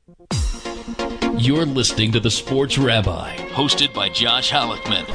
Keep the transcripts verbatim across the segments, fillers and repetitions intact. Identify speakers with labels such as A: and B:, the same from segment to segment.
A: You're listening to The Sports Rabbi, hosted by Josh Halleckman.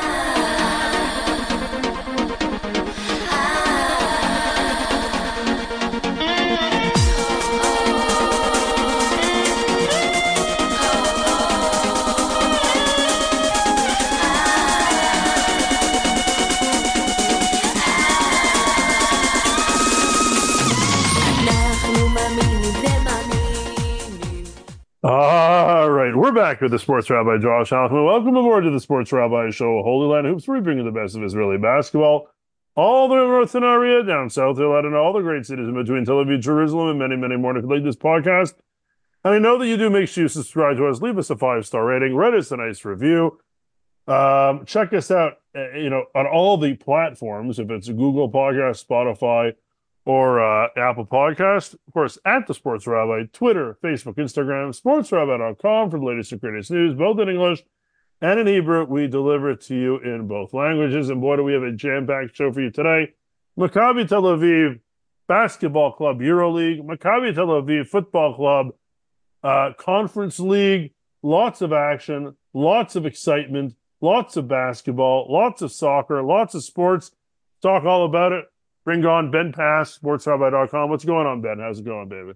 B: All right, we're back with the Sports Rabbi Josh Halleckman. Welcome aboard to the Sports Rabbi Show, Holy Land Hoops. We bring you the best of Israeli basketball, all the northern area, down south, and all the great cities in between Tel Aviv, Jerusalem, and many, many more. If you like this podcast, and I know that you do, make sure you subscribe to us, leave us a five-star rating, write us a nice review. Um, check us out, uh, you know, on all the platforms, if it's Google Podcast, Spotify, or uh, Apple Podcast. Of course, at The Sports Rabbi, Twitter, Facebook, Instagram, sports rabbi dot com for the latest and greatest news, both in English and in Hebrew. We deliver it to you in both languages. And boy, do we have a jam-packed show for you today. Maccabi Tel Aviv Basketball Club EuroLeague, Maccabi Tel Aviv Football Club uh, Conference League, lots of action, lots of excitement, lots of basketball, lots of soccer, lots of sports. Talk all about it. Bring on Ben Pass, sports rabbi dot com. What's going on, Ben? How's it going, baby?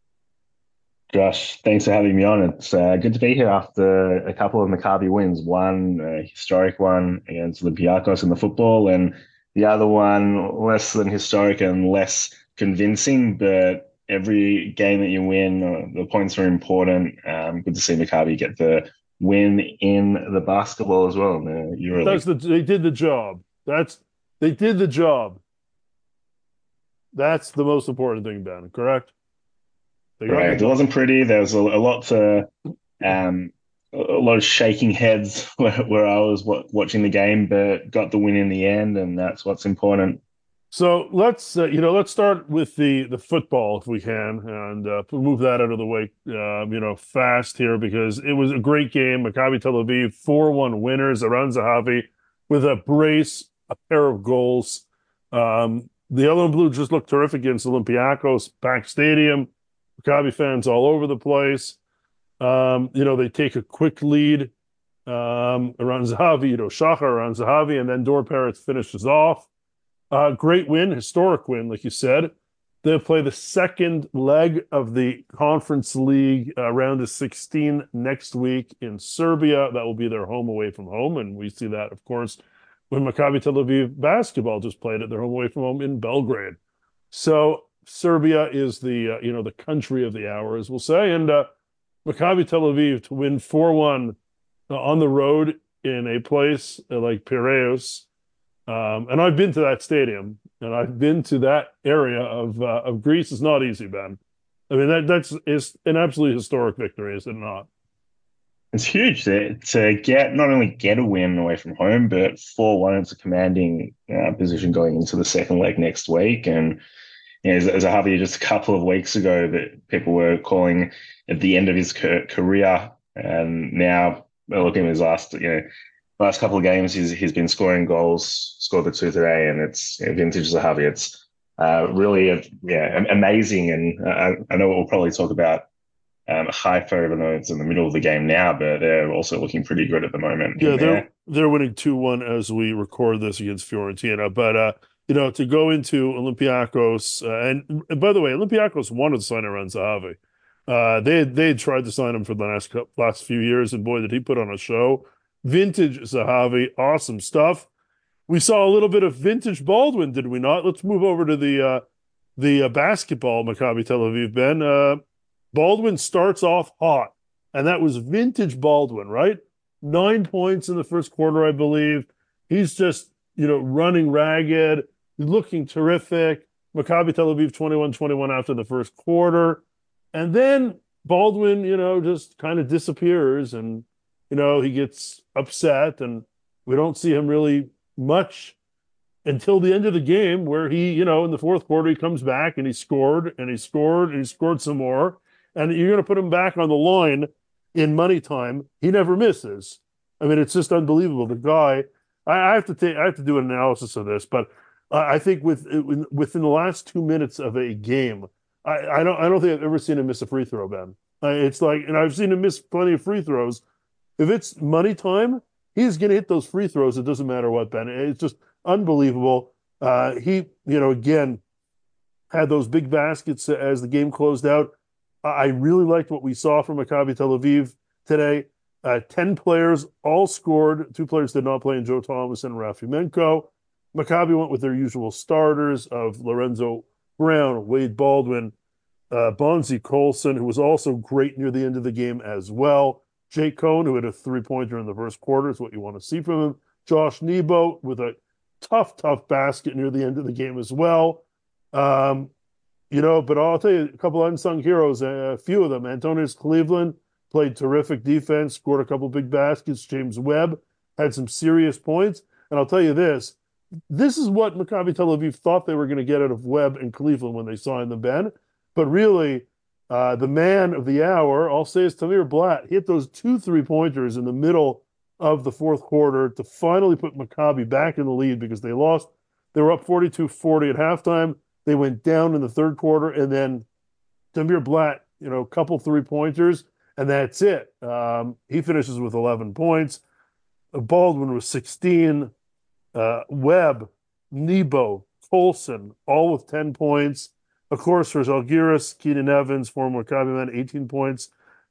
C: Josh, thanks for having me on. It's uh, good to be here after a couple of Maccabi wins. One a historic one against Olympiacos in the football, and the other one less than historic and less convincing. But every game that you win, uh, the points are important. Um, good to see Maccabi get the win in the basketball as well in the EuroLeague.
B: That's the, they did the job. That's they did the job. That's the most important thing, Ben, correct?
C: Right. It wasn't pretty. There was a, a lot to, um, a lot of shaking heads where, where I was w- watching the game, but got the win in the end, and that's what's important.
B: So let's, uh, you know, let's start with the the football if we can, and uh, move that out of the way, uh, you know, fast here because it was a great game. Maccabi Tel Aviv, four one winners. Aran Zahavi with a brace, a pair of goals. Um, The yellow and blue just looked terrific against Olympiacos, packed stadium, Maccabi fans all over the place. Um, you know, they take a quick lead um, around Zahavi, you know, Shachar around Zahavi, and then Dor Peretz finishes off. Uh, great win, historic win, like you said. They'll play the second leg of the Conference League uh, round of sixteen next week in Serbia. That will be their home away from home, and we see that, of course, when Maccabi Tel Aviv basketball just played at their home away from home in Belgrade. So Serbia is the, uh, you know, the country of the hour, as we'll say. And uh, Maccabi Tel Aviv to win four one uh, on the road in a place uh, like Piraeus. Um, and I've been to that stadium, and I've been to that area of uh, of Greece. It's not easy, Ben. I mean, that that's is an absolutely historic victory, is it not?
C: It's huge to, to get not only get a win away from home, but four one. It's a commanding uh, position going into the second leg next week. And you know, as, as a just a couple of weeks ago that people were calling at the end of his career, and now looking at his last, you know, last couple of games, he's he's been scoring goals, scored the two today, and it's you know, vintage Zahavi. It's uh, really a, yeah amazing, and uh, I know we'll probably talk about Um, Haifa, even though it's in the middle of the game now, but they're also looking pretty good at the moment.
B: Yeah, they're they're winning two one as we record this against Fiorentina. But uh, you know, to go into Olympiacos, uh, and, and by the way, Olympiacos wanted to sign Aran Zahavi. Uh, they had, they had tried to sign him for the last last few years, and boy, did he put on a show! Vintage Zahavi, awesome stuff. We saw a little bit of vintage Baldwin, did we not? Let's move over to the uh, the uh, basketball Maccabi Tel Aviv, Ben. Uh, Baldwin starts off hot, and that was vintage Baldwin, right? Nine points in the first quarter, I believe. He's just, you know, running ragged, looking terrific. Maccabi Tel Aviv twenty-one twenty-one after the first quarter. And then Baldwin, you know, just kind of disappears, and, you know, he gets upset, and we don't see him really much until the end of the game where he, you know, in the fourth quarter, he comes back and he scored and he scored and he scored some more. And you're going to put him back on the line in money time. He never misses. I mean, it's just unbelievable. The guy, I, I have to take, I have to do an analysis of this, but uh, I think with within the last two minutes of a game, I, I don't, I don't think I've ever seen him miss a free throw, Ben. Uh, it's like, and I've seen him miss plenty of free throws. If it's money time, he's going to hit those free throws. It doesn't matter what, Ben. It's just unbelievable. Uh, he, you know, again, had those big baskets as the game closed out. I really liked what we saw from Maccabi Tel Aviv today. Uh, ten players all scored. Two players did not play in Joe Thomas and Rafimenko. Maccabi went with their usual starters of Lorenzo Brown, Wade Baldwin, uh, Bonzi Colson, who was also great near the end of the game as well. Jake Cohn, who had a three-pointer in the first quarter, is what you want to see from him. Josh Nebo with a tough, tough basket near the end of the game as well. Um, you know, but I'll tell you a couple of unsung heroes, a few of them. Antonius Cleveland played terrific defense, scored a couple big baskets. James Webb had some serious points. And I'll tell you this, this is what Maccabi Tel Aviv thought they were going to get out of Webb and Cleveland when they signed them, Ben. But really, uh, the man of the hour, I'll say, is Tamir Blatt. He hit those two three-pointers in the middle of the fourth quarter to finally put Maccabi back in the lead because they lost. They were up forty-two forty at halftime. They went down in the third quarter, and then Tamir Blatt, you know, a couple three-pointers, and that's it. Um, he finishes with eleven points. Baldwin was sixteen. Uh, Webb, Nebo, Colson, all with ten points. Of course, for Zalgiris, Keenan Evans, former Maccabi man, eighteen points.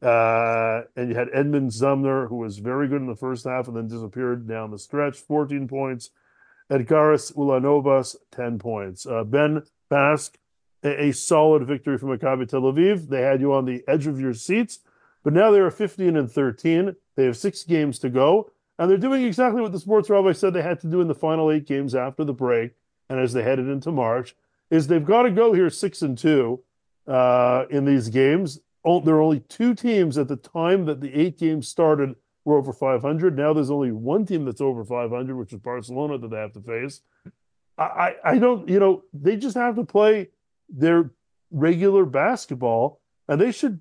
B: Uh, and you had Edmund Zumner, who was very good in the first half and then disappeared down the stretch, fourteen points. Edgaris Ulanovas, ten points. Uh, Ben Bask, a, a solid victory for Maccabi Tel Aviv. They had you on the edge of your seats, but now they are fifteen and thirteen. They have six games to go, and they're doing exactly what the sports rabbi said they had to do in the final eight games after the break, and as they headed into March, is they've got to go here six and two uh, in these games. Oh, there are only two teams at the time that the eight games started were over five hundred. Now there's only one team that's over five hundred, which is Barcelona that they have to face. I, I, I don't, you know, they just have to play their regular basketball, and they should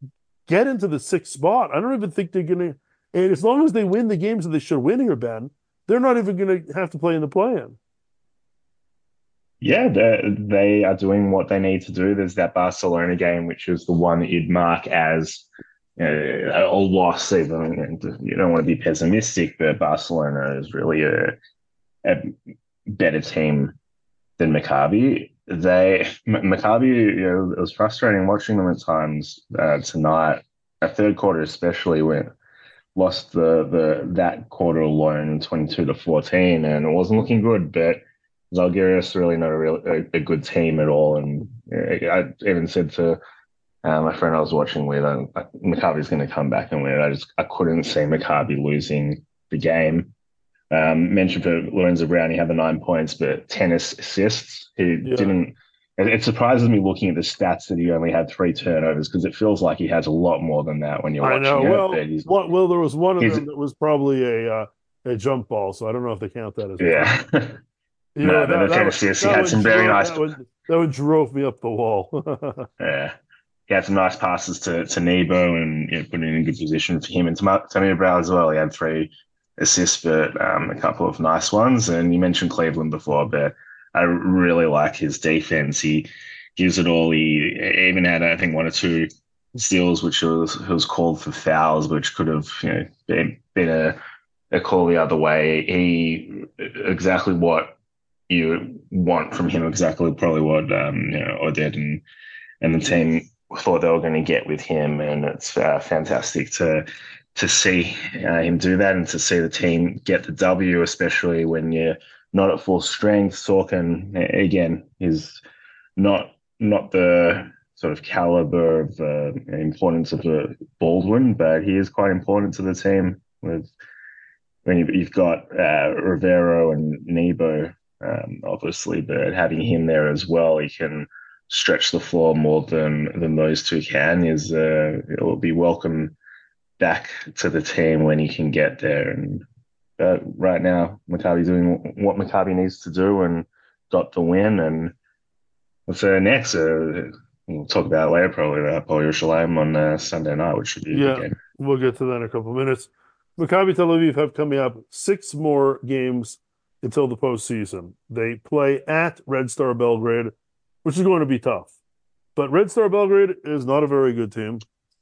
B: get into the sixth spot. I don't even think they're going to, and as long as they win the games that they should win here, Ben, they're not even going to have to play in the play-in.
C: Yeah, they are doing what they need to do. There's that Barcelona game, which is the one that you'd mark as uh, a loss, even. And you don't want to be pessimistic, but Barcelona is really a, a better team than Maccabi. They Maccabi, you know, it was frustrating watching them at times uh, tonight. A third quarter, especially, when lost the the that quarter alone, twenty-two to fourteen, and it wasn't looking good. But Zalgiris really not a real a, a good team at all. And uh, I even said to uh, my friend I was watching with, uh, Maccabi's going to come back and win. I just I couldn't see Maccabi losing the game. Um, mentioned for Lorenzo Brown, he had the nine points, but ten assists. He yeah. didn't. It, it surprises me looking at the stats that he only had three turnovers because it feels like he has a lot more than that when you're
B: I
C: watching
B: know.
C: it.
B: Well,
C: but
B: well, well, there was one of them that was probably a uh, a jump ball, so I don't know if they count that as
C: yeah.
B: You
C: no,
B: know,
C: but
B: that,
C: the ten assists, he had some
B: drove,
C: very nice.
B: That one, that one drove me up the wall.
C: yeah. He had some nice passes to, to Nebo and you know, put it in a good position for him and Tamir Brown as well. He had three assists, but um, a couple of nice ones. And you mentioned Cleveland before, but I really like his defense. He gives it all. He even had, I think, one or two steals, which was was called for fouls, which could have you know been, been a, a call the other way. He exactly what you want from him, exactly probably what um, you know Odette and and the team thought they were going to get with him, and it's uh, fantastic to to see uh, him do that and to see the team get the W, especially when you're not at full strength. Sorkin again is not not the sort of caliber of uh, importance of the Baldwin, but he is quite important to the team. With when you've, you've got uh, Rivero and Nebo, um, obviously, but having him there as well, he can stretch the floor more than than those two can. Is uh, it will be welcome back to the team when he can get there. And uh, right now, Maccabi doing what Maccabi needs to do and got the win. And what's uh, next? Uh, we'll talk about it later, probably about Hapoel Yerushalayim on uh, Sunday night, which should be a
B: yeah,
C: good game.
B: We'll get to that in a couple of minutes. Maccabi Tel Aviv have coming up six more games until the postseason. They play at Red Star Belgrade, which is going to be tough. But Red Star Belgrade is not a very good team.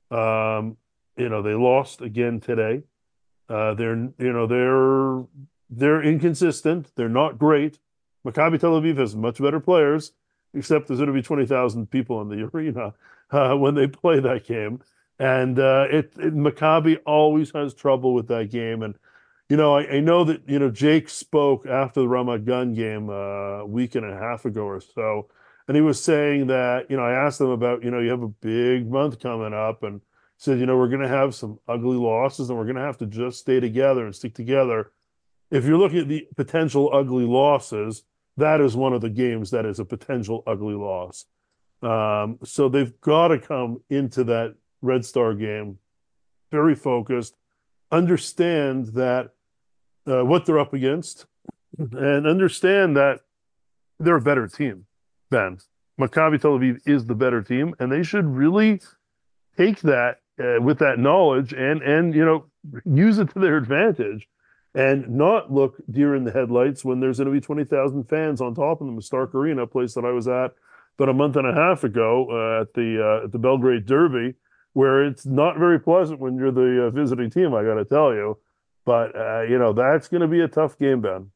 B: Um, you know, they lost again today. Uh, they're you know they're they're inconsistent. They're not great. Maccabi Tel Aviv has much better players, except there's going to be twenty thousand people in the arena uh, when they play that game. And uh, it, it Maccabi always has trouble with that game. And you know, I, I know that you know Jake spoke after the Ramat Gan game uh, a week and a half ago or so, and he was saying that you know I asked him about you know you have a big month coming up, and said, you know, we're going to have some ugly losses and we're going to have to just stay together and stick together. If you're looking at the potential ugly losses, that is one of the games that is a potential ugly loss. Um, so they've got to come into that Red Star game very focused, understand that uh, what they're up against, and understand that they're a better team, Ben. Maccabi Tel Aviv is the better team, and they should really take that uh, with that knowledge and and you know use it to their advantage and not look deer in the headlights when there's going to be twenty thousand fans on top of them. Stark Arena, a place that I was at about a month and a half ago uh, at the uh, at the Belgrade Derby, where it's not very pleasant when you're the uh, visiting team, I got to tell you. But uh, you know that's going to be a tough game, Ben.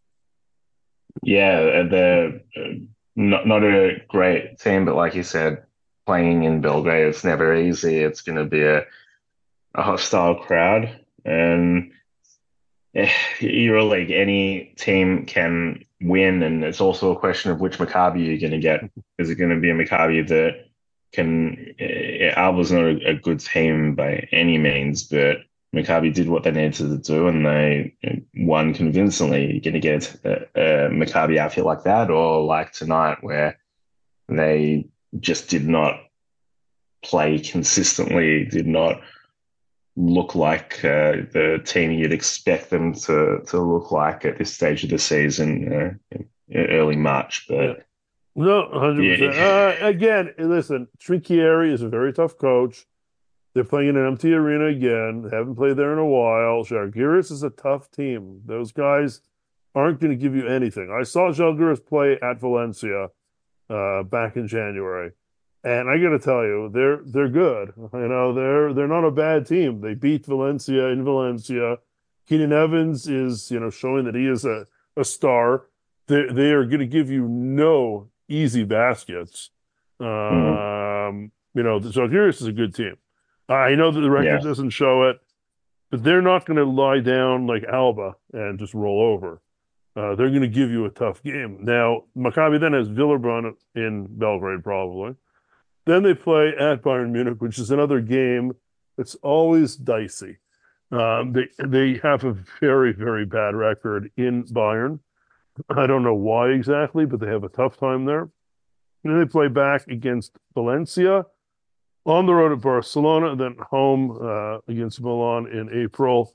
C: Yeah, they're uh, not not a great team, but like you said, playing in Belgrade, it's never easy. It's going to be a, a hostile crowd, and eh, EuroLeague, any team can win, and it's also a question of which Maccabi you're going to get. Is it going to be a Maccabi that can? Uh, Alba's not a, a good team by any means, but Maccabi did what they needed to do, and they won convincingly. You're going to get a, a Maccabi outfit like that, or like tonight, where they just did not play consistently, did not look like uh, the team you'd expect them to to look like at this stage of the season, uh, in early March.
B: Yeah.
C: But
B: No, one hundred percent.
C: yeah,
B: Uh, again, listen, Trinchieri is a very tough coach. They're playing in an empty arena again. They haven't played there in a while. Žalgiris is a tough team. Those guys aren't going to give you anything. I saw Žalgiris play at Valencia uh, back in January, and I got to tell you, they're they're good. You know, they're they're not a bad team. They beat Valencia in Valencia. Keenan Evans is you know showing that he is a a star. They they are going to give you no easy baskets.
C: mm,
B: Um, you know, Žalgiris is a good team. I know that the
C: yeah,
B: record doesn't show it, but they're not going to lie down like Alba and just roll over. Uh, they're going to give you a tough game. Now, Maccabi then has Villeurbanne in Belgrade, probably. Then they play at Bayern Munich, which is another game that's always dicey. Um, they they have a very, very bad record in Bayern. I don't know why exactly, but they have a tough time there. And then they play back against Valencia, on the road at Barcelona, and then home uh, against Milan in April.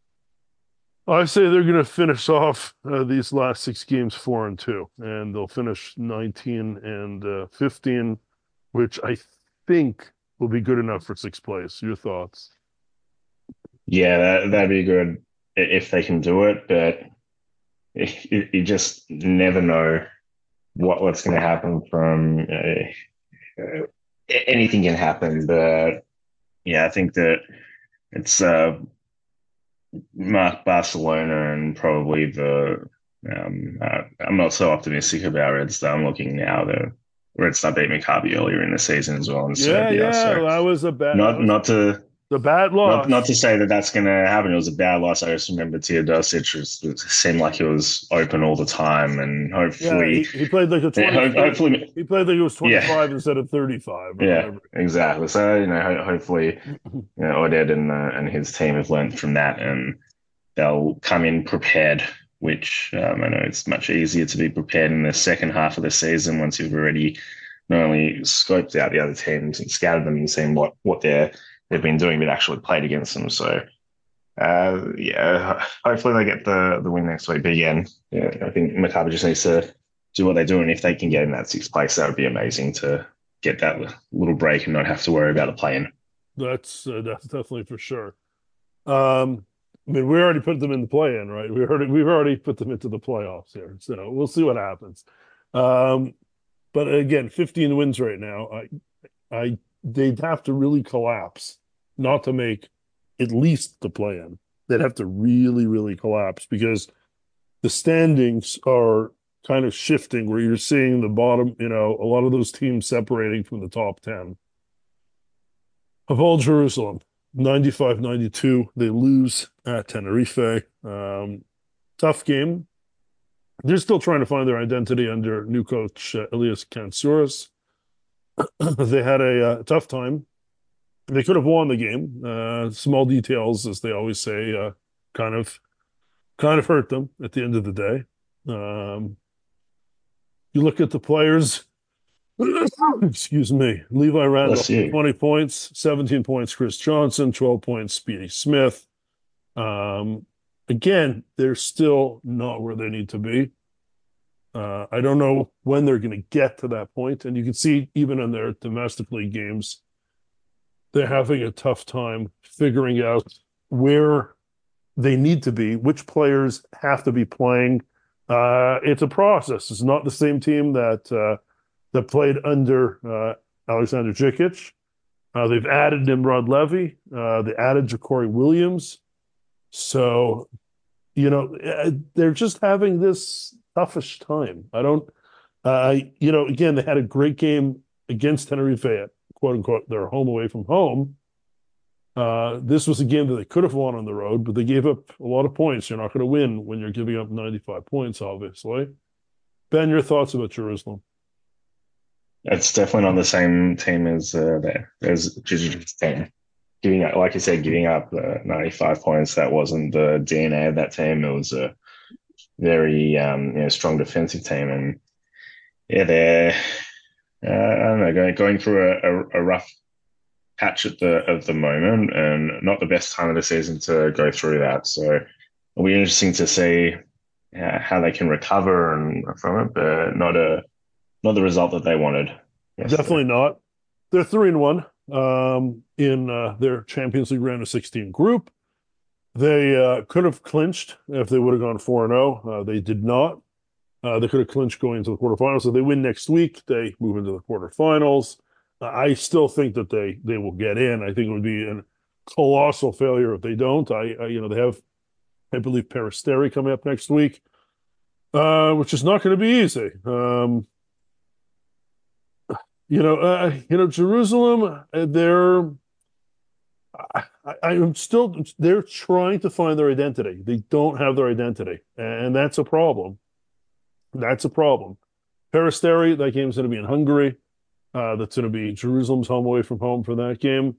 B: I say they're going to finish off uh, these last six games four and two, and they'll finish nineteen and uh, fifteen, which I think will be good enough for sixth place. Your thoughts?
C: yeah, that that'd be good if they can do it, but you, you just never know what what's going to happen from. Uh, uh, anything can happen, but yeah, I think that it's uh, Mark Barcelona and probably the. Um, uh, I'm not so optimistic about Red Star. I'm looking now. The Red Star beat Maccabi earlier in the season as well in
B: Yeah,
C: Serbia.
B: yeah,
C: So
B: that was a bad, that
C: not
B: was
C: not to
B: the bad
C: not not
B: loss.
C: to say that that's going to happen. It was a bad loss. I just remember Teodosic was, it seemed like he was open all the time, and
B: Yeah,
C: hopefully,
B: he, he played like a twenty.
C: hopefully,
B: He played like it was
C: yeah,
B: twenty-five instead of thirty-five or
C: yeah,
B: whatever.
C: exactly. So you know, ho- hopefully, you know, Oded and uh, and his team have learned from that, and they'll come in prepared. Which um, I know it's much easier to be prepared in the second half of the season once you've already not only scoped out the other teams and scouted them and seen what what they're they've been doing, but actually played against them. So uh, yeah, hopefully they get the the win next week. But again, yeah, I think Maccabi just needs to do what they do, and if they can get in that sixth place, that would be amazing to get that little break and not have to worry about the play-in.
B: That's uh, that's definitely for sure. Um, I mean, we already put them in the play-in, right? We already we've already put them into the playoffs here, so we'll see what happens. Um, but again, fifteen wins right now. I I they'd have to really collapse not to make at least the play-in. They'd have to really, really collapse because the standings are kind of shifting where you're seeing the bottom, you know, a lot of those teams separating from the top ten. Hapoel Jerusalem, ninety-five ninety-two. They lose at Tenerife. Um, tough game. They're still trying to find their identity under new coach uh, Elias Kansouras. They had a uh, tough time. They could have won the game. Uh, small details, as they always say, uh, kind of kind of hurt them at the end of the day. Um, you look at the players. Excuse me. Levi Randolph, twenty points, seventeen points, Chris Johnson, twelve points, Speedy Smith. Um, again, they're still not where they need to be. Uh, I don't know when they're going to get to that point. And you can see even in their domestic league games, they're having a tough time figuring out where they need to be, which players have to be playing. Uh, it's a process. It's not the same team that uh, that played under uh, Alexander Jikic. Uh, they've added Nimrod Levy. Uh, they added Ja'Cory Williams. So, you know, they're just having this toughish time. I don't, uh, you know, again, they had a great game against Tenerife at quote unquote their home away from home. Uh, this was a game that they could have won on the road, but they gave up a lot of points. You're not going to win when you're giving up ninety-five points, obviously. Ben, your thoughts about Jerusalem?
C: It's definitely not the same team as uh, there. There's Jijicic's team. Giving up, like you said, giving up uh, ninety-five points. That wasn't the D N A of that team. It was a very um, you know, strong defensive team, and yeah, they're uh, I don't know going going through a, a, a rough patch at the of the moment, and not the best time of the season to go through that. So it'll be interesting to see uh, how they can recover and from it, but not a not the result that they wanted.
B: Yesterday. Definitely not. They're three and one um, in uh, their Champions League round of sixteen group. They uh, could have clinched if they would have gone four and zero. Uh, they did not. Uh, they could have clinched going into the quarterfinals. So they win next week. They move into the quarterfinals. Uh, I still think that they they will get in. I think it would be a colossal failure if they don't. I, I you know they have, I believe, Peristeri coming up next week, uh, which is not going to be easy. Um, You know, uh, you know, Jerusalem, uh, they're, I, I, I'm still, they're trying to find their identity. They don't have their identity, and that's a problem. That's a problem. Peristeri, that game's going to be in Hungary. Uh, that's going to be Jerusalem's home away from home for that game.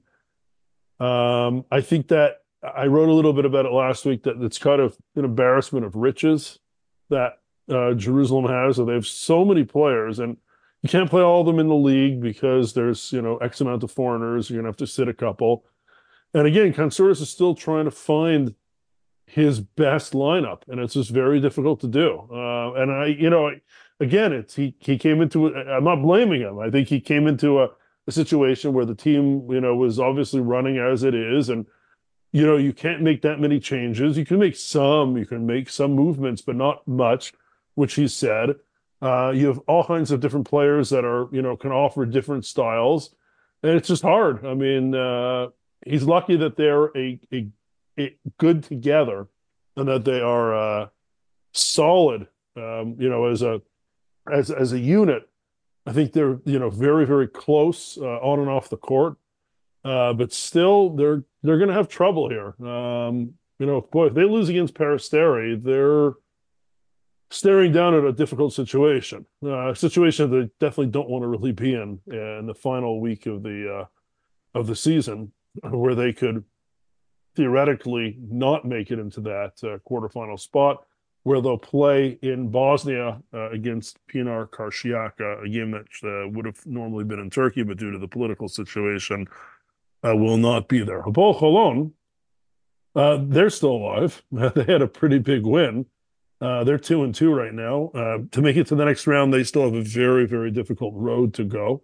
B: Um, I think that I wrote a little bit about it last week that it's kind of an embarrassment of riches that uh, Jerusalem has. So they have so many players, and you can't play all of them in the league because there's, you know, X amount of foreigners. You're going to have to sit a couple. And again, Kansouras is still trying to find his best lineup, and it's just very difficult to do. Uh, and I, you know, again, it's he he came into it. I'm not blaming him. I think he came into a, a situation where the team, you know, was obviously running as it is, and you know, you can't make that many changes. You can make some, you can make some movements, but not much, which he said. Uh, you have all kinds of different players that are, you know, can offer different styles, and it's just hard. I mean, uh, he's lucky that they're a, a, a good together and that they are uh, solid, um, you know, as a as as a unit. I think they're, you know, very very close uh, on and off the court, uh, but still they're they're going to have trouble here. Um, you know, boy, if they lose against Peristeri, they're staring down at a difficult situation, uh, a situation that they definitely don't want to really be in in the final week of the uh, of the season, where they could theoretically not make it into that uh, quarterfinal spot, where they'll play in Bosnia uh, against Pinar Karşıyaka, a game that uh, would have normally been in Turkey, but due to the political situation, uh, will not be there. Hapoel Holon, uh, they're still alive. They had a pretty big win. Uh, they're two and two right now. Uh, to make it to the next round, they still have a very, very difficult road to go.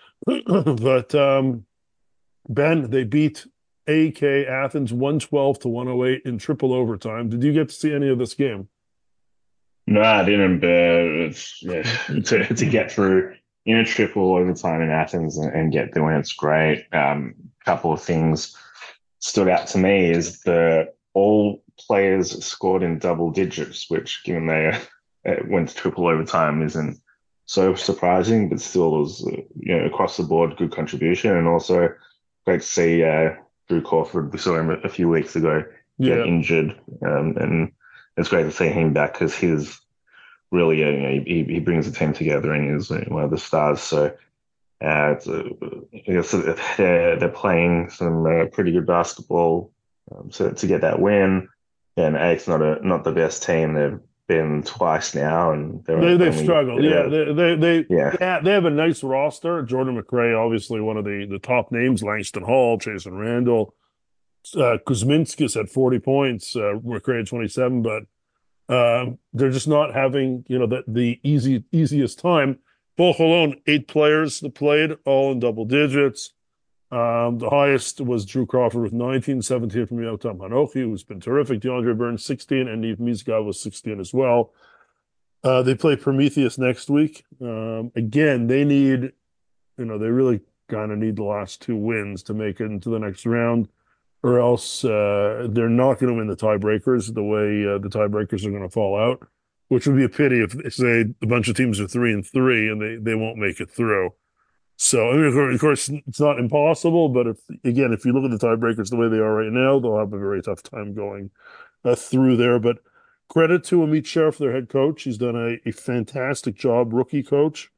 B: But um, Ben, they beat A E K Athens one twelve to one oh eight in triple overtime. Did you get to see any of this game?
C: No, I didn't. But yeah, to to get through you know, triple overtime in Athens and, and get the win. It's great. Um, couple of things stood out to me is that all players scored in double digits, which, given they uh, went to triple overtime, isn't so surprising, but still was, uh, you know, across the board good contribution. And also great to see uh, Drew Crawford. We saw him a few weeks ago get
B: Yeah.
C: injured, um, and it's great to see him back because he's really, uh, you know, he, he brings the team together and is one of the stars. So uh, it's, uh, I guess they're, they're playing some uh, pretty good basketball. Um, so to get that win, and A's not a not the best team. They've been twice now, and
B: They
C: they're
B: they've
C: only
B: struggled. Yeah,
C: yeah
B: they they they
C: yeah
B: yeah, they have a nice roster. Jordan McRae, obviously one of the the top names. Langston Hall, Jason Randall, uh, Kuzminskis had forty points. Uh, McRae had twenty-seven, but um, they're just not having you know the the easy easiest time. Paul Holon, eight players that played, all in double digits. Um, the highest was Drew Crawford with nineteen, seventeen from Yotam Hanochi, who's been terrific. DeAndre Burns, sixteen, and Neve Mizgov was sixteen as well. Uh, they play Prometheus next week. Um, again, they need, you know, they really kind of need the last two wins to make it into the next round, or else uh, they're not going to win the tiebreakers the way uh, the tiebreakers are going to fall out, which would be a pity if, say, a bunch of teams are three and three and they, they won't make it through. So, I mean, of course, it's not impossible, but if, again, if you look at the tiebreakers the way they are right now, they'll have a very tough time going uh, through there. But credit to Amit Sheriff, their head coach. He's done a, a fantastic job, rookie coach.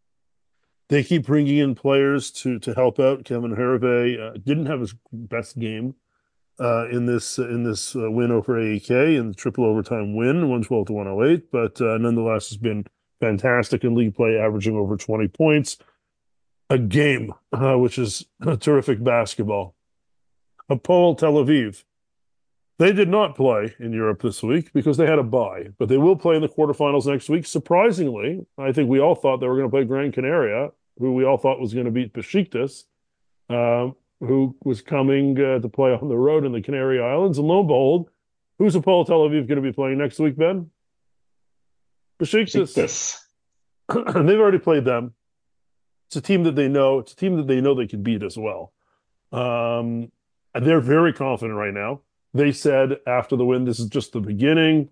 B: They keep bringing in players to to help out. Kevin Hervey uh, didn't have his best game uh, in this in this uh, win over A E K in the triple overtime win, one twelve to one oh eight, but uh, nonetheless has been fantastic in league play, averaging over twenty points a game, uh, which is terrific basketball. Hapoel Tel Aviv. They did not play in Europe this week because they had a bye, but they will play in the quarterfinals next week. Surprisingly, I think we all thought they were going to play Gran Canaria, who we all thought was going to beat Besiktas, um, who was coming uh, to play on the road in the Canary Islands. And lo and behold, who's Hapoel Tel Aviv going to be playing next week, Ben? Besiktas.
C: this.
B: They've already played them. It's a team that they know. It's a team that they know they can beat as well. Um, and they're very confident right now. They said after the win, this is just the beginning.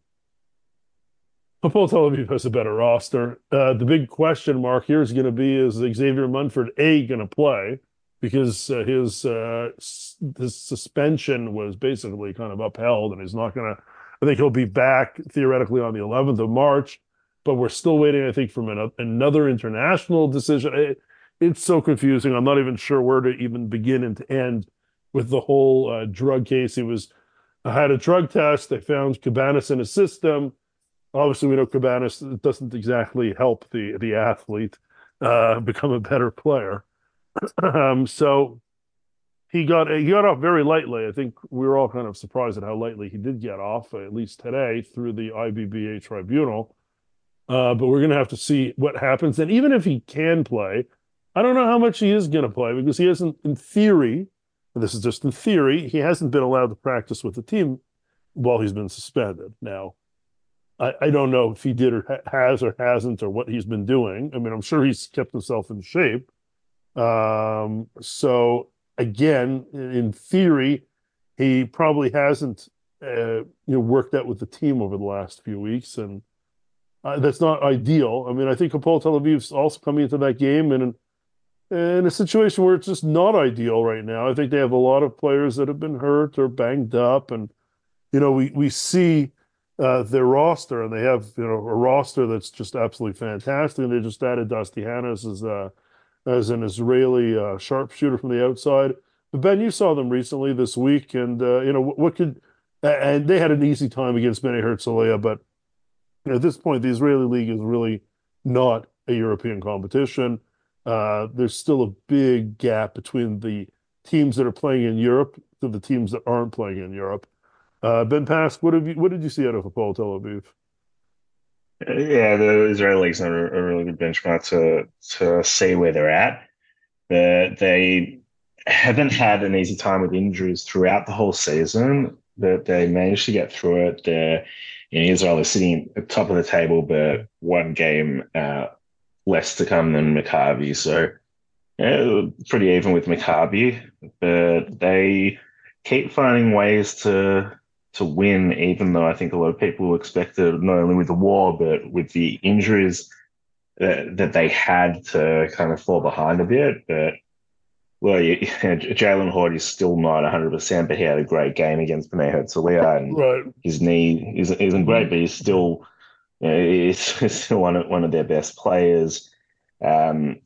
B: Hapoel Tel Aviv has a better roster. Uh, the big question mark here is going to be, is Xavier Munford A going to play? Because uh, his uh, his suspension was basically kind of upheld, and he's not going to. I think he'll be back theoretically on the eleventh of March, but we're still waiting, I think, from an, another international decision. It, it's so confusing. I'm not even sure where to even begin and to end with the whole uh, drug case. He was I had a drug test. They found Cabanas in his system. Obviously, we know Cabanas doesn't exactly help the the athlete uh, become a better player. um, so he got he got off very lightly. I think we were all kind of surprised at how lightly he did get off, at least today, through the I B B A tribunal. Uh, but we're going to have to see what happens. And even if he can play, I don't know how much he is going to play because he hasn't, in theory, this is just in theory, he hasn't been allowed to practice with the team while he's been suspended. Now, I, I don't know if he did or ha- has or hasn't or what he's been doing. I mean, I'm sure he's kept himself in shape. Um, so again, in theory, he probably hasn't uh, you know worked out with the team over the last few weeks, and uh, that's not ideal. I mean, I think Hapoel Tel Aviv's also coming into that game in an, in a situation where it's just not ideal right now. I think they have a lot of players that have been hurt or banged up, and you know, we we see uh, their roster, and they have you know a roster that's just absolutely fantastic. And they just added Dusty Hannes as uh, as an Israeli uh, sharpshooter from the outside. But Ben, you saw them recently this week, and uh, you know what, what could and they had an easy time against Bnei Herzliya, but you know, at this point, the Israeli league is really not a European competition. Uh, there's still a big gap between the teams that are playing in Europe to the teams that aren't playing in Europe. Uh, Ben Pask, what have you what did you see out of Hapoel Tel Aviv?
C: Yeah, the Israeli league's are a really good benchmark to to see where they're at. But they haven't had an easy time with injuries throughout the whole season, but they managed to get through it. They're in Israel, they're sitting at the top of the table, but one game uh, less to come than Maccabi. So yeah, pretty even with Maccabi, but they keep finding ways to to win, even though I think a lot of people expected not only with the war but with the injuries that, that they had to kind of fall behind a bit. But well, you, Jalen Horde is still not one hundred percent, but he had a great game against Bnei Herzliya, and
B: Right.
C: his knee isn't, isn't great, but he's still, you know, he's, he's still one of, one of their best players. Um,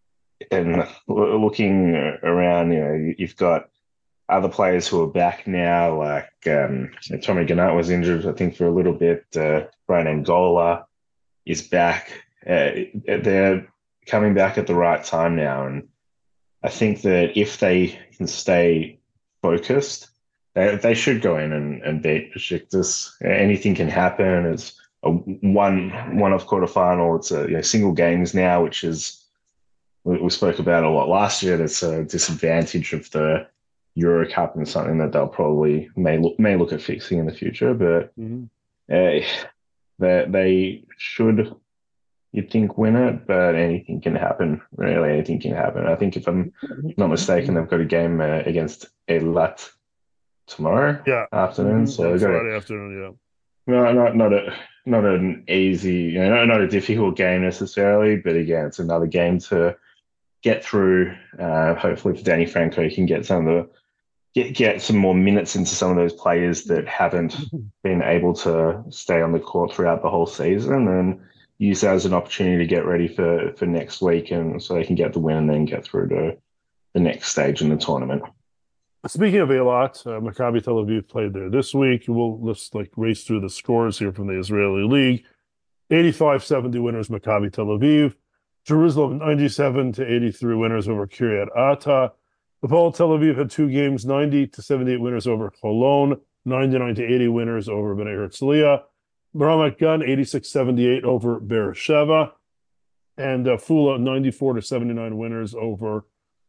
C: and looking around, you know, you've got other players who are back now, like um, Tommy Gannett was injured, I think, for a little bit. Uh, Brian Angola is back. Uh, they're coming back at the right time now, and I think that if they can stay focused, they, they should go in and, and beat Besiktas. Anything can happen. It's a one one off quarterfinal. It's a you know, single games now, which is we, we spoke about a lot last year. That's a disadvantage of the Euro Cup and something that they'll probably may look may look at fixing in the future. But
B: Mm-hmm.
C: uh, they they should, you'd think, win it, but anything can happen. Really, anything can happen. I think if I'm not mistaken, they've got a game uh, against Eilat tomorrow
B: Yeah.
C: afternoon.
B: Mm-hmm.
C: So
B: On
C: they've got
B: Friday
C: a,
B: afternoon,
C: no, not not a not an easy, you know, not, not a difficult game necessarily, but again, it's another game to get through. Uh, hopefully, for Danny Franco, he can get some of the get get some more minutes into some of those players that haven't
B: yeah.
C: been able to stay on the court throughout the whole season, and use that as an opportunity to get ready for for next week, and so they can get the win and then get through to the next stage in the tournament.
B: Speaking of Eilat, uh, Maccabi Tel Aviv played there this week. We'll let's like race through the scores here from the Israeli league. eighty-five seventy winners Maccabi Tel Aviv. Jerusalem ninety-seven to eighty-three winners over Kiryat Ata. Hapoel Tel Aviv had two games, ninety to seventy-eight winners over Holon, ninety-nine to eighty winners over Bnei Herzliya. Ramat Gan eighty-six seventy-eight over Beersheva, and uh, Fula ninety-four to seventy-nine winners over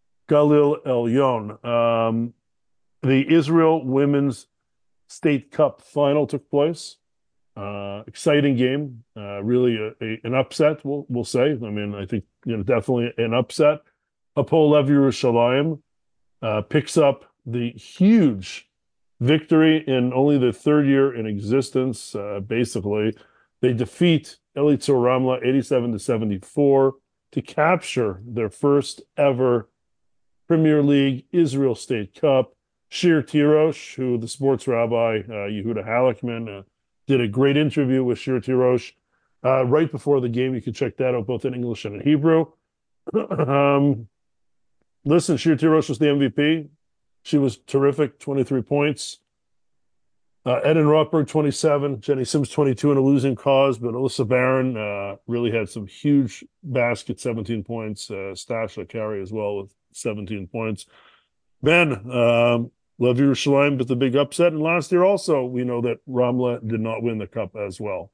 B: Galil Elyon. Um, the Israel Women's State Cup final took place. Uh, exciting game, uh, really a, a, an upset. We'll we'll say. I mean, I think you know definitely an upset. Hapoel Lev Yerushalayim uh, picks up the huge victory in only the third year in existence. Uh, basically, they defeat Elitzur Ramla eighty-seven to seventy-four to capture their first ever Premier League Israel State Cup. Shir Tirosh, who the sports rabbi uh, Yehuda Halakman uh, did a great interview with Shir Tirosh uh, right before the game. You can check that out both in English and in Hebrew. um, listen, Shir Tirosh was the M V P. She was terrific, twenty-three points. Uh, Eden Rotberg, twenty-seven. Jenny Sims, twenty-two in a losing cause, but Alyssa Barron uh, really had some huge baskets, seventeen points. Uh, Stasha Carey as well with seventeen points. Ben, um, Lev Yerushalayim with the big upset. And last year also, we know that Ramla did not win the cup as well.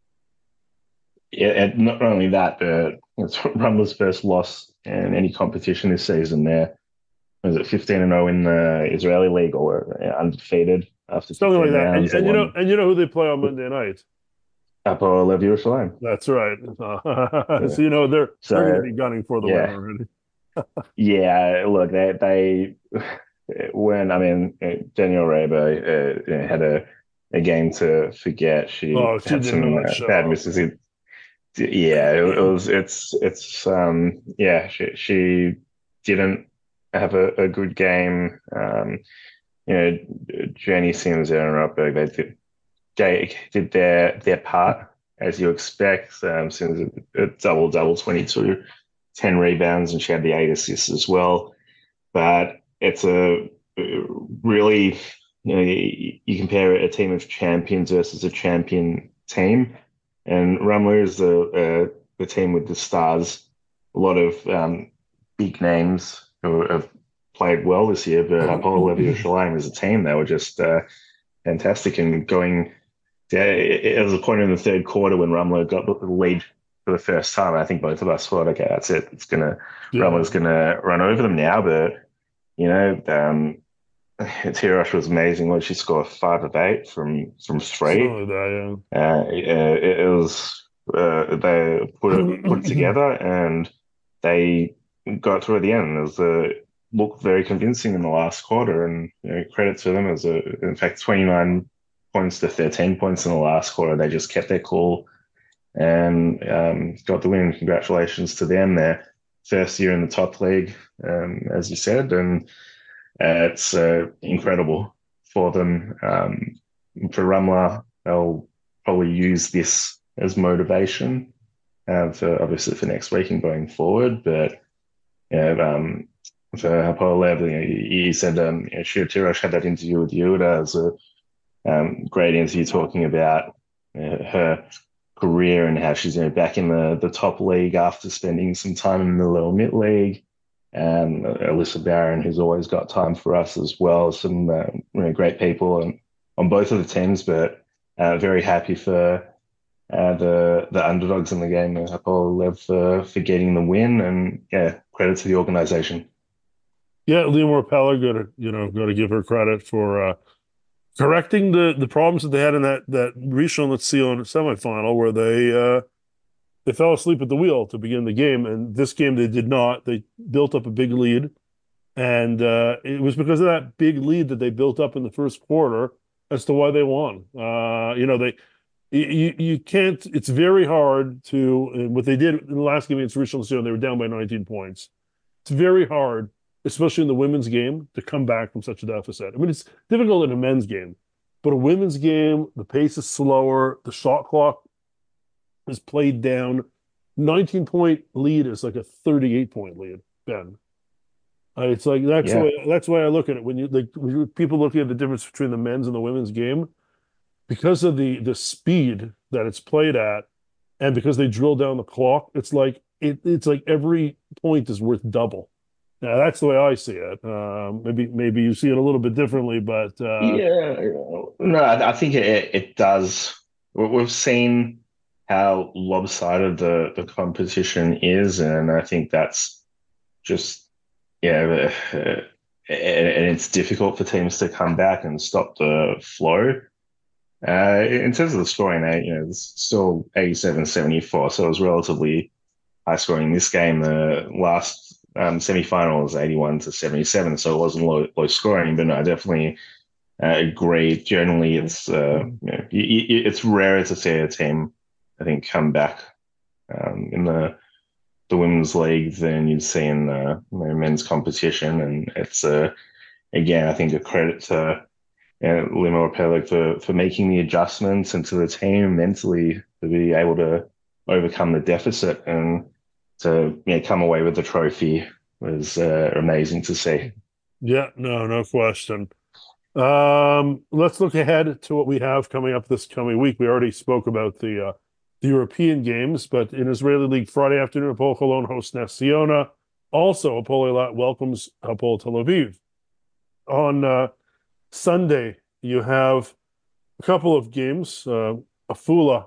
C: Yeah, and not only that, but it's Ramla's first loss in any competition this season. There was it fifteen and zero in the Israeli league, or uh, undefeated after
B: Something like that. And,
C: rounds.
B: and you know, and you know who they play on Monday night?
C: Hapoel Lev Yerushalayim.
B: That's right.
C: Yeah.
B: So you know they're
C: So,
B: they're going to be gunning for the
C: yeah.
B: win already.
C: Yeah, look, they they when I mean Danielle Rabo uh, had a a game to forget. She
B: Oh, she
C: had
B: did
C: some
B: not
C: uh,
B: show
C: bad
B: up.
C: misses. It, yeah, it, it was. It's it's um yeah. She she didn't have a, a good game. Um, you know, Jenny Sims, Aaron Rotberg, they did they did their their part as you expect. Um, Sims a double double twenty-two. ten rebounds, and she had the eight assists as well. But it's a really, you know, you, you compare a team of champions versus a champion team, and Ramla is the uh, the team with the stars. A lot of um, big names who have played well this year, but Hapoel Lev Yerushalayim is a team that were just uh, fantastic and going. Yeah, it was a point in the third quarter when Ramla got the lead for the first time. I think both of us thought, okay, that's it. It's gonna
B: Yeah.
C: Ramla's gonna run over them now. But you know, um, Tirosh was amazing. Well, she scored five of eight from from three.
B: Something like that,
C: Uh, it, it was uh, they put it put it together and they got through at the end. It was a looked very convincing in the last quarter, and you know, credit to them as a in fact twenty-nine points to thirteen points in the last quarter. They just kept their cool and um, got the win. Congratulations to them. Their first year in the top league, um, as you said, and uh, it's uh, incredible for them. Um, for Ramla, they'll probably use this as motivation uh, for obviously for next week and going forward. But yeah, um, for Hapoel Lev, you know, he, he said um, you know, Shira Tirosh had that interview with Yehuda. It was a um, great interview talking about uh, her career and how she's you know, back in the, the top league after spending some time in the lower mid league. And uh, Alyssa Barron, who's always got time for us as well. Some uh, you know, great people on, on both of the teams, but uh, very happy for uh, the the underdogs in the game. Hapoel Lev for, for getting the win, and yeah, credit to the organization.
B: Yeah, Leonore Peller, got to you know, got to give her credit for uh, correcting the the problems that they had in that that Rishon LeZion semifinal, where they uh, they fell asleep at the wheel to begin the game, and this game they did not. They built up a big lead, and uh, it was because of that big lead that they built up in the first quarter as to why they won. Uh, you know, they you you can't. It's very hard to and what they did in the last game against Rishon LeZion. They were down by nineteen points. It's very hard, especially in the women's game, to come back from such a deficit. I mean, it's difficult in a men's game, but a women's game, the pace is slower, the shot clock is played down. nineteen point lead is like a thirty-eight point lead, Ben. Uh, it's like that's the
C: Yeah,
B: way that's why I look at it. When you like when you, people looking at the difference between the men's and the women's game, because of the the speed that it's played at, and because they drill down the clock, it's like it, it's like every point is worth double. Now, that's the way I see it. Um, maybe maybe you see it a little bit differently, but uh,
C: yeah. No, I, I think it, it does. We- We've seen how lopsided the, the competition is, and I think that's just yeah, uh, and, and it's difficult for teams to come back and stop the flow. Uh, in terms of the scoring, uh, you know, it's still eighty-seven seventy-four, so it was relatively high scoring in this game. The last um, semi-final was eighty-one to seventy-seven, so it wasn't low, low scoring, but no, I definitely uh, agree. Generally, it's uh, you know, y- y- it's rarer to see a team, I think, come back um, in the the women's league than you'd see in the you know, men's competition, and it's uh, again, I think a credit to uh, Limo Peleg for for making the adjustments and to the team mentally to be able to overcome the deficit and to you know, come away with the trophy was uh, amazing to see.
B: yeah, no, no question. Um, let's look ahead to what we have coming up this coming week. We already spoke about the uh, the European games, but in Israeli League Friday afternoon, Hapoel Cologne hosts Ness Ziona. Also, Hapoel Eilat welcomes Hapoel Tel Aviv. On uh, Sunday, you have a couple of games. Uh, Afula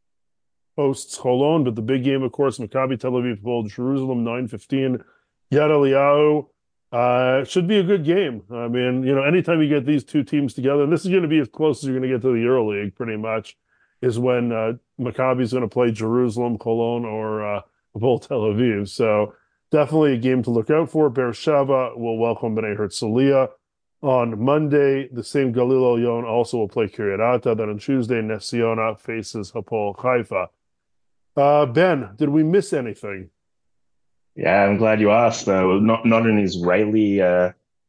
B: hosts Cholon, but the big game, of course, Maccabi Tel Aviv, Hapoel Jerusalem, nine fifteen. Yad Eliyahu. Uh, it should be a good game. I mean, you know, anytime you get these two teams together, and this is going to be as close as you're going to get to the EuroLeague, pretty much, is when uh, Maccabi is going to play Jerusalem, Cologne, or uh, Hapoel Tel Aviv. So definitely a game to look out for. Beersheva will welcome Bnei Herzliya. On Monday, the same Galil Elyon also will play Kiryat Ata. Then on Tuesday, Ness Ziona faces Hapoel Haifa. Uh, Ben, did we miss anything?
C: Yeah, I'm glad you asked. Uh, not not an Israeli uh,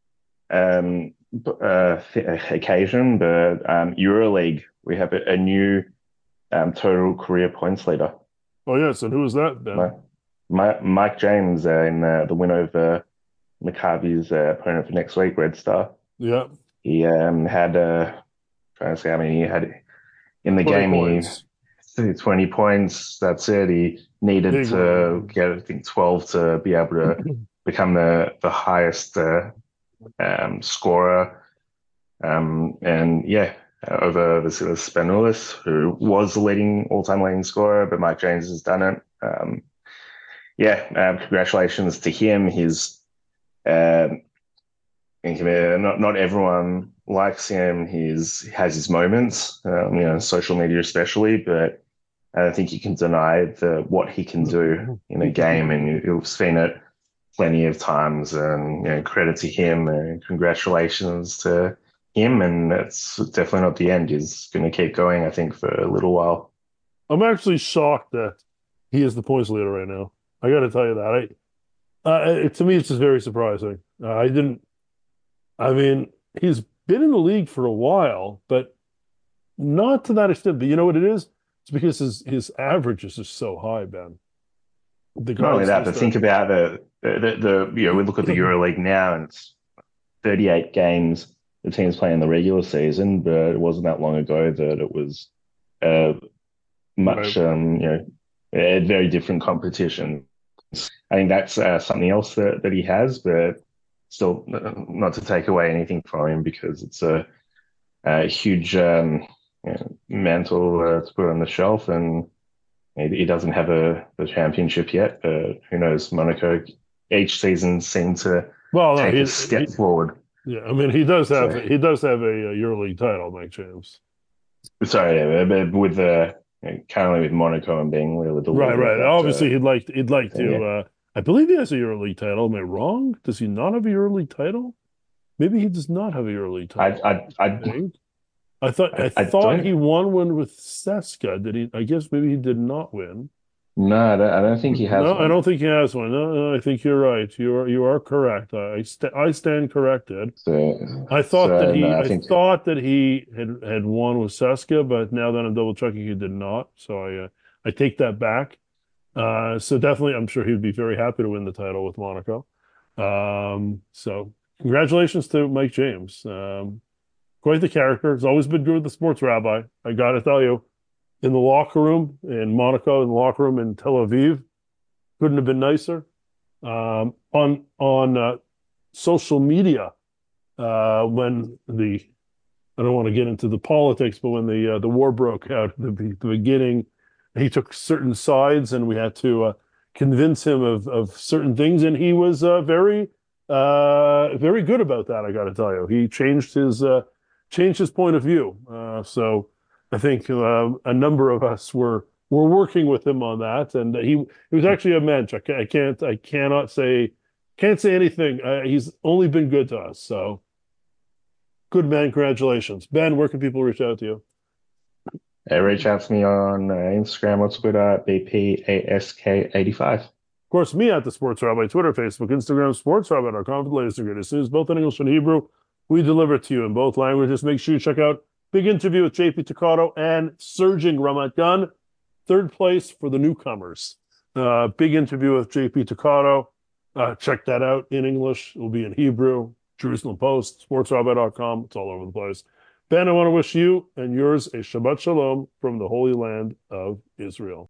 C: um, uh, occasion, but um, EuroLeague. We have a, a new um, total career points leader.
B: Oh, yes. And who is that, Ben?
C: My, my, Mike James uh, in uh, the win over Maccabi's uh, opponent for next week, Red Star.
B: Yeah,
C: He um, had uh, trying to say, I mean, he had in the
B: twenty
C: game
B: points.
C: he twenty points. That's it. He needed
B: Big
C: to
B: one.
C: get I think twelve to be able to become the the highest uh, um, scorer. Um, and yeah, uh, over Vasilis Spanoulis, who was the leading all-time leading scorer, but Mike James has done it. Um, yeah, um, congratulations to him. His um, not not everyone likes him. He's he has his moments, um, you know, social media especially, but I don't think you can deny the what he can do in a game, and you, you've seen it plenty of times. And you know, credit to him and congratulations to him. And it's definitely not the end. He's going to keep going, I think, for a little while.
B: I'm actually shocked that he is the points leader right now. I got to tell you that. I, uh, it, to me, it's just very surprising. Uh, I didn't. I mean, he's been in the league for a while, but not to that extent. But you know what it is? It's because his his average is just so high, Ben. The
C: Not only
B: guy's
C: that,
B: just
C: but think
B: a,
C: about the the, the, the you know we look at the EuroLeague now, and it's thirty-eight games the teams play in the regular season, but it wasn't that long ago that it was uh,
B: right.
C: much um, you know a very different competition. I think that's uh, something else that, that he has, but still uh, not to take away anything from him because it's a, a huge um, you know, mantle uh, to put on the shelf, and he, he doesn't have a the championship yet. But who knows? Monaco each season seem to
B: Well, no,
C: take a
B: he,
C: step
B: he
C: forward.
B: yeah. I mean, he does have
C: So
B: he does have a, a EuroLeague title, Mike James.
C: sorry, yeah, but with the you know, currently with Monaco and being really the
B: Right,
C: leader of
B: right.
C: that. Uh,
B: Obviously, he'd like he'd like
C: thing, yeah.
B: to. Uh, I believe he has a EuroLeague title. Am I wrong? Does he not have a EuroLeague title? Maybe he does not have a EuroLeague
C: I,
B: title.
C: I,
B: I
C: I,
B: think. I thought I
C: I, I
B: thought
C: don't
B: he won one with Seska. Did he? I guess maybe he did not win.
C: no, I don't, I don't think he has
B: No, I
C: one.
B: don't think he has one. No, no, I think you're right. You are you are correct. I st I stand corrected.
C: So,
B: I thought that
C: so no,
B: he
C: I
B: I
C: think
B: thought that he had had won with Seska, but now that I'm double checking, he did not. So I uh, I take that back. Uh, so definitely, I'm sure he'd be very happy to win the title with Monaco. Um, so congratulations to Mike James. Um, quite the character. He's always been good with the sports rabbi. I got to tell you, in the locker room in Monaco, in the locker room in Tel Aviv, couldn't have been nicer. Um, on on uh, social media, uh, when the I don't want to get into the politics, but when the uh, the war broke out at the, the beginning, he took certain sides, and we had to uh, convince him of of certain things, and he was uh, very uh, very good about that. I got to tell you, he changed his uh, changed his point of view. Uh, so I think uh, a number of us were were working with him on that, and he he was actually a mensch. I can't I can't I cannot say can't say anything. Uh, he's only been good to us. So. Good man, congratulations. Ben, where can people reach out to you?
C: uh, reach out to me on uh, Instagram or Twitter, B P A S K eighty-five.
B: Of course, me at the Sports Rabbi, Twitter, Facebook, Instagram, sportsrabbi dot com for the latest and greatest news, both in English and Hebrew. We deliver it to you in both languages. Make sure you check out Big Interview with J P Takado and Surging Ramat Gan, third place for the newcomers. Uh, big Interview with J P Takado. Uh, check that out in English. It will be in Hebrew. Jerusalem Post, sports rabbi dot com. It's all over the place. Ben, I want to wish you and yours a Shabbat Shalom from the Holy Land of Israel.